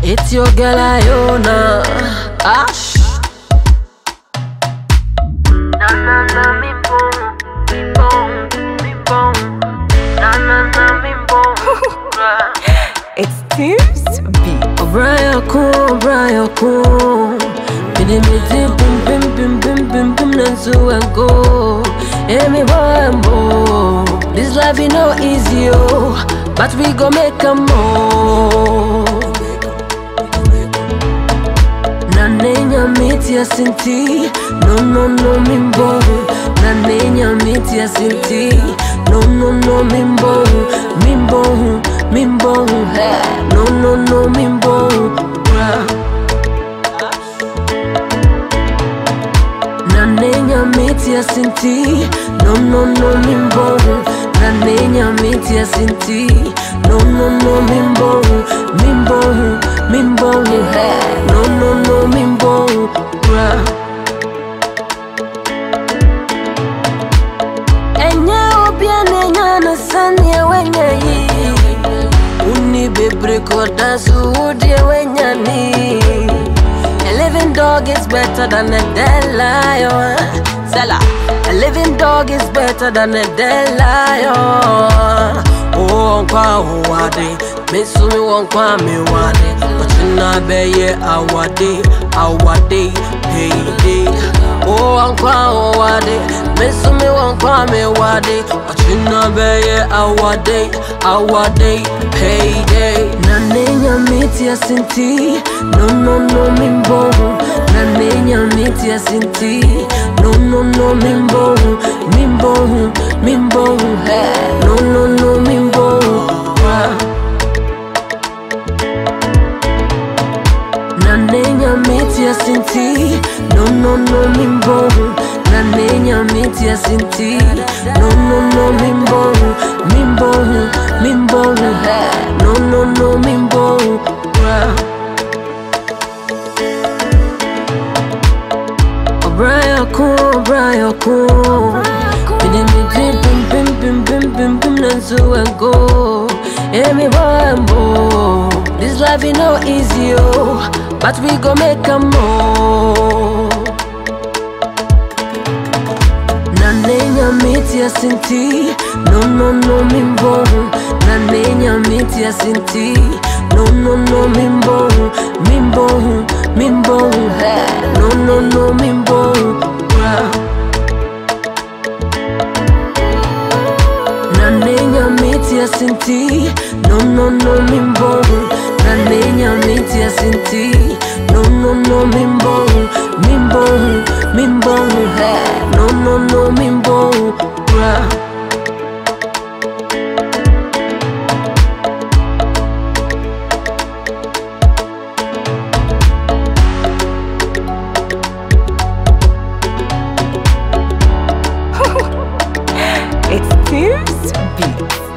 It's your girl Iona. Ash. Na na na mi bom, mi bom, mi bom. Na na na mi bom. It's Teams Beat. Brian cool. Bidi bum bim bim nanzu and go. Emi boy. This life is no easy, oh, but we go make a more. Nanenya miti ya sinti, no mimbo. Nanenya miti ya sinti, no mimbo, hey. No mimbo. Nanenya miti ya sinti, no mimbo. Nanenya miti ya sinti, no mimbo, hey. No mimbo. Enya obia nenya na sanya wenya yi. Uni bebre koda suudie wenya ni. A living dog is better than a dead lion. Sella. A living dog is better than a dead lion. Oh, kwa wade. Me so me won kwa me wade. But you na beye awade, payday. Oh, kwa wade. Me so me won kwa me wade. But you na beye awade, payday. Nanenya miti ya sinti, no mimbo. Nanenya miti ya sinti, no mimbo, hey. No mimbo. Nanenya miti ya sinti, no mimbo. Nanenya miti ya sinti, no mimbo, hey. No mimbo. Brian cool. Bim nanzu and go. Emi boy. This life is no easy, oh, but we go make a more. Nanenya miti ya sinti, no mimbo. Nanenya miti ya sinti, no mimbo, hey. No mimbo. Nanenya miti ya sinti, no mimbo. Nanenya miti ya sinti, no mimbo, hey. No mimbo. It's Teams Beat.